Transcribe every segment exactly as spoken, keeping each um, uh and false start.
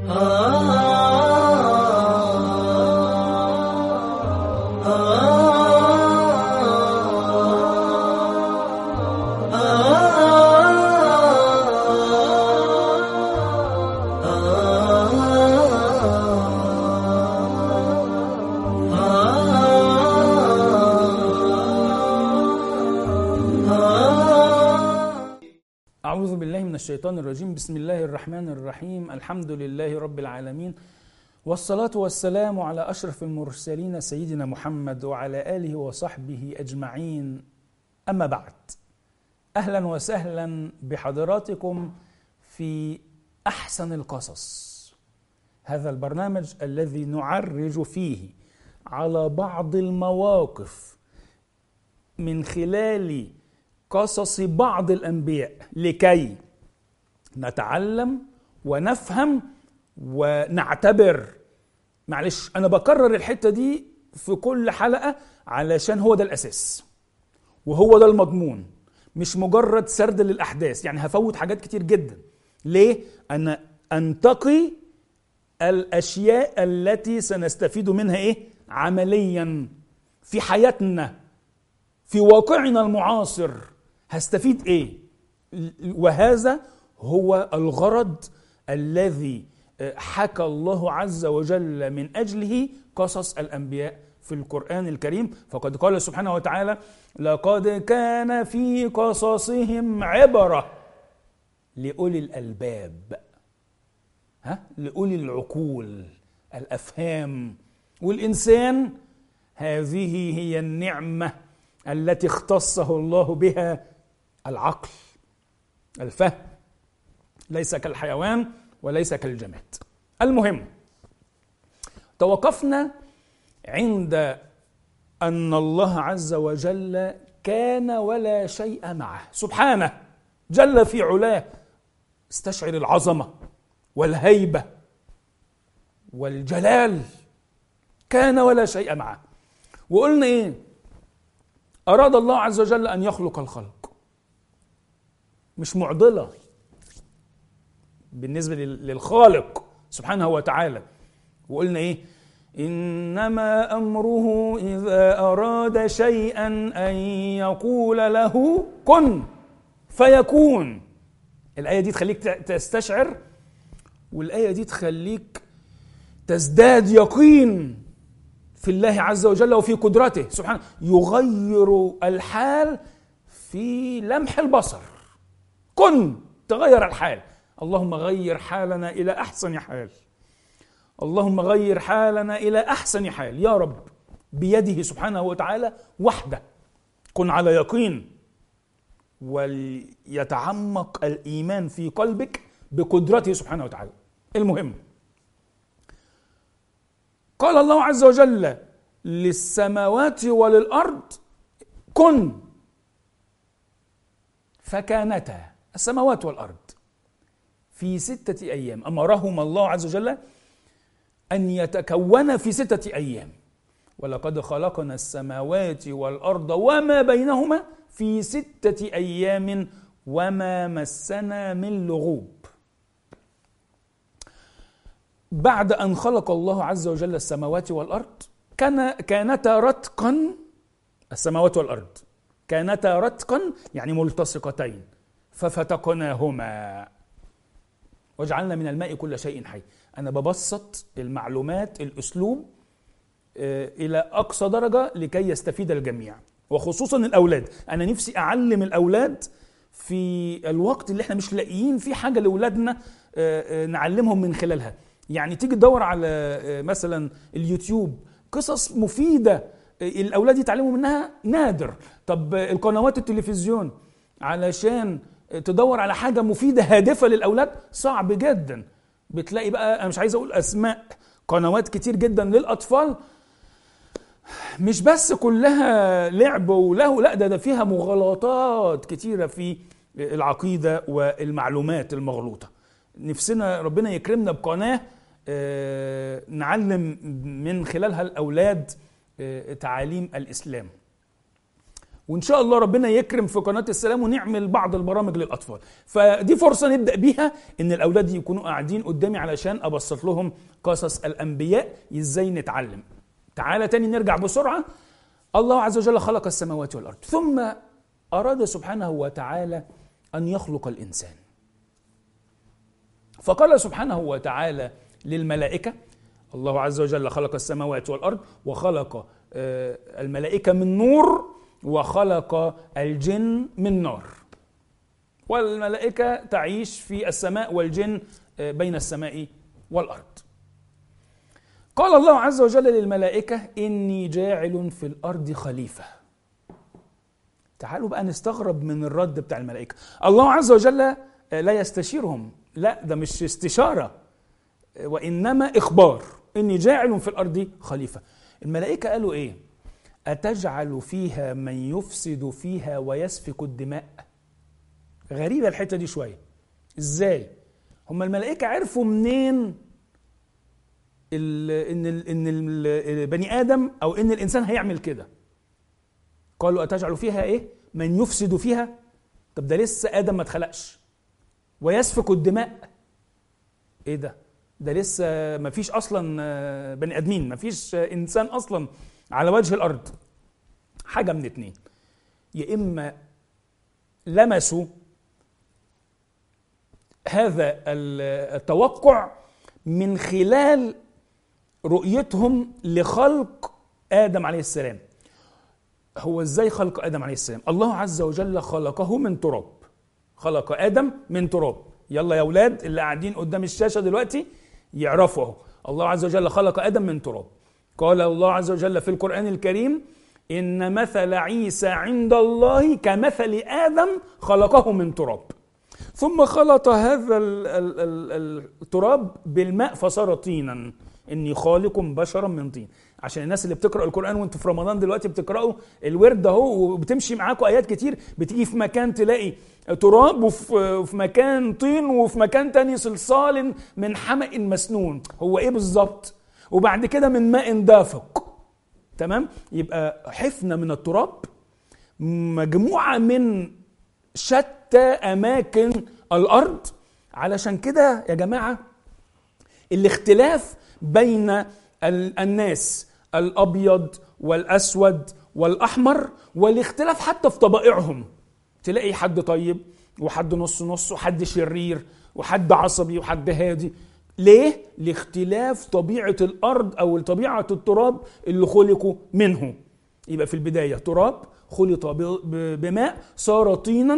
أعوذ بالله من الشيطان الرجيم. بسم الله الرحمن الرحيم. الحمد لله رب العالمين، والصلاة والسلام على أشرف المرسلين سيدنا محمد وعلى آله وصحبه أجمعين. أما بعد، أهلا وسهلا بحضراتكم في أحسن القصص، هذا البرنامج الذي نعرج فيه على بعض المواقف من خلال قصص بعض الأنبياء لكي نتعلم ونفهم ونعتبر. معلش أنا بكرر الحتة دي في كل حلقة علشان هو ده الأساس وهو ده المضمون، مش مجرد سرد للأحداث. يعني هفوت حاجات كتير جدا. ليه؟ أنا أنتقي الأشياء التي سنستفيد منها إيه؟ عمليا في حياتنا، في واقعنا المعاصر هستفيد ايه؟ وهذا هو الغرض الذي حكى الله عز وجل من اجله قصص الانبياء في القرآن الكريم. فقد قال سبحانه وتعالى: لقد كان في قصصهم عبرة لأولي الألباب، ها؟ لأولي العقول الأفهام. والإنسان هذه هي النعمة التي اختصه الله بها العقل، الفهم، ليس كالحيوان وليس كالجماد. المهم، توقفنا عند أن الله عز وجل كان ولا شيء معه سبحانه جل في علاه. استشعر العظمة والهيبة والجلال. كان ولا شيء معه. وقلنا إيه؟ أراد الله عز وجل أن يخلق الخلق، مش معضلة بالنسبة للخالق سبحانه وتعالى. وقلنا إيه؟ إنما أمره إذا أراد شيئا أن يقول له كن فيكون. الآية دي تخليك تستشعر، والآية دي تخليك تزداد يقين في الله عز وجل وفي قدرته سبحانه. يغير الحال في لمح البصر. كن، تغير الحال. اللهم غير حالنا إلى أحسن حال. اللهم غير حالنا إلى أحسن حال يا رب، بيده سبحانه وتعالى وحده. كن على يقين، وليتعمق الإيمان في قلبك بقدرته سبحانه وتعالى. المهم، قال الله عز وجل للسماوات وللأرض كن فكانتا. السماوات والأرض في ستة أيام أمرهما الله عز وجل أن يتكون في ستة أيام. ولقد خلقنا السماوات والأرض وما بينهما في ستة أيام وما مسنا من لغوب. بعد أن خلق الله عز وجل السماوات والأرض كان كانتا رتقا. السماوات والأرض كانتا رتقا يعني ملتصقتين، ففتقناهما وجعلنا من الماء كل شيء حي. أنا ببسط المعلومات، الأسلوب إلى أقصى درجة لكي يستفيد الجميع، وخصوصا الأولاد. أنا نفسي أعلم الأولاد في الوقت اللي احنا مش لاقيين فيه حاجة لأولادنا نعلمهم من خلالها. يعني تيجي تدور على مثلا اليوتيوب قصص مفيدة الأولاد يتعلموا منها نادر. طب القنوات التلفزيون علشان تدور على حاجة مفيدة هادفة للأولاد صعب جدا. بتلاقي بقى، أنا مش عايز أقول أسماء، قنوات كتير جدا للأطفال مش بس كلها لعب وله، لا ده ده فيها مغالطات كتيرة في العقيدة والمعلومات المغلوطة. نفسنا ربنا يكرمنا بقناة نعلم من خلالها الأولاد تعاليم الإسلام. وإن شاء الله ربنا يكرم في قناة السلام ونعمل بعض البرامج للأطفال. فدي فرصة نبدأ بيها إن الأولاد يكونوا قاعدين قدامي علشان أبسط لهم قصص الأنبياء إزاي نتعلم. تعالى تاني نرجع بسرعة. الله عز وجل خلق السماوات والأرض، ثم أراد سبحانه وتعالى أن يخلق الإنسان، فقال سبحانه وتعالى للملائكة، الله عز وجل خلق السماوات والأرض وخلق الملائكة من نور وخلق الجن من نار، والملائكة تعيش في السماء والجن بين السماء والأرض. قال الله عز وجل للملائكة إني جاعل في الأرض خليفة. تعالوا بقى نستغرب من الرد بتاع الملائكة. الله عز وجل لا يستشيرهم، لا ده مش استشارة وإنما إخبار، إني جاعل في الأرض خليفة. الملائكة قالوا إيه؟ أتجعل فيها من يفسد فيها ويسفك الدماء. غريبة الحتة دي شوية. إزاي؟ هم الملائكة عرفوا منين ال إن ال إن البني آدم أو إن الإنسان هيعمل كده؟ قالوا أتجعل فيها إيه؟ من يفسد فيها. طب ده لسه آدم ما اتخلقش. ويسفك الدماء. إيه ده؟ ده لسه ما فيش أصلا بني آدمين، ما فيش إنسان أصلا على وجه الأرض. حاجة من اتنين، يا إما لمسوا هذا التوقع من خلال رؤيتهم لخلق آدم عليه السلام. هو إزاي خلق آدم عليه السلام؟ الله عز وجل خلقه من تراب. خلق آدم من تراب. يلا يا أولاد اللي قاعدين قدام الشاشة دلوقتي يعرفوا، الله عز وجل خلق آدم من تراب. قال الله عز وجل في القرآن الكريم إن مثل عيسى عند الله كمثل آدم خلقه من تراب، ثم خلط هذا التراب بالماء فصار طينا، إني خالق بشرا من طين. عشان الناس اللي بتقرأ القرآن وانتوا في رمضان دلوقتي بتقرأوا الورد اهو وبتمشي معاكم آيات كتير، بتيجي في مكان تلاقي تراب وفي مكان طين وفي مكان تاني صلصال من حمأ مسنون. هو ايه بالظبط؟ وبعد كده من ماء دافق. تمام؟ يبقى حفنة من التراب، مجموعة من شتى أماكن الأرض. علشان كده يا جماعة الاختلاف بين الناس الأبيض والأسود والأحمر، والاختلاف حتى في طبائعهم، تلاقي حد طيب وحد نص نص وحد شرير وحد عصبي وحد هادي. ليه؟ لاختلاف طبيعة الأرض أو طبيعة التراب اللي خلقوا منه. يبقى في البداية تراب خلط بماء صار طينا،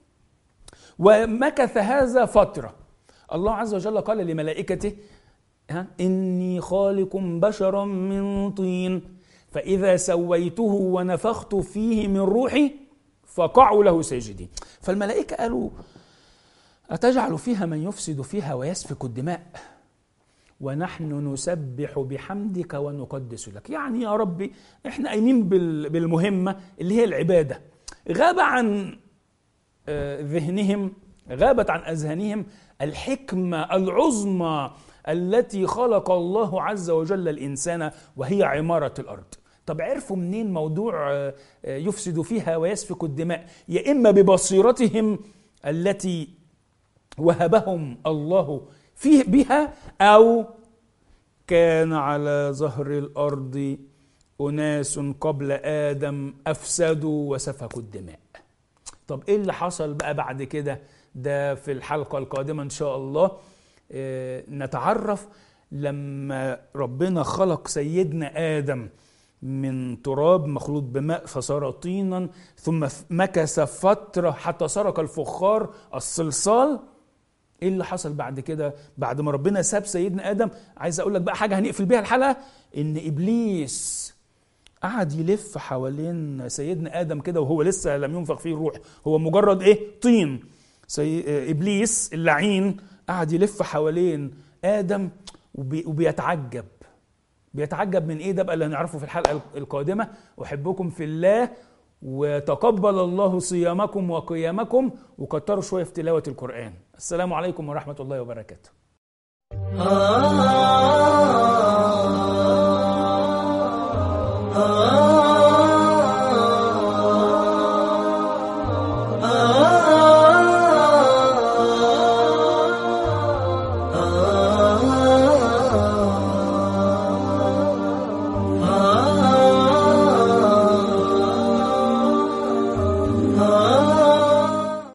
ومكث هذا فترة. الله عز وجل قال لملائكته إني خالق بشرا من طين فإذا سويته ونفخت فيه من روحي فقعوا له ساجدين. فالملائكة قالوا أتجعل فيها من يفسد فيها ويسفك الدماء ونحن نسبح بحمدك ونقدس لك. يعني يا ربي احنا قايمين بالمهمة اللي هي العبادة. غاب عن ذهنهم، غابت عن أذهانهم الحكمة العظمى التي خلق الله عز وجل الإنسان وهي عمارة الأرض. طب عرفوا منين موضوع يفسد فيها ويسفك الدماء؟ يا إما ببصيرتهم التي وهبهم الله فيه بها، أو كان على ظهر الأرض أناس قبل آدم أفسدوا وسفكوا الدماء. طب إيه اللي حصل بقى بعد كده؟ ده في الحلقة القادمة إن شاء الله نتعرف. لما ربنا خلق سيدنا آدم من تراب مخلوط بماء فصار طينا، ثم مكث فترة حتى صار كالفخار الصلصال. ايه اللي حصل بعد كده بعد ما ربنا ساب سيدنا آدم؟ عايز اقول لك بقى حاجة هنقفل بيها الحلقة، ان إبليس قعد يلف حوالين سيدنا آدم كده وهو لسه لم ينفخ فيه الروح، هو مجرد ايه؟ طين. سي... إبليس اللعين قعد يلف حوالين آدم وبي... وبيتعجب. بيتعجب من ايه؟ ده بقى اللي هنعرفه في الحلقة القادمة. أحبكم في الله، وتقبل الله صيامكم وقيامكم، وكتروا شوية في تلاوة القرآن. السلام عليكم ورحمة الله وبركاته.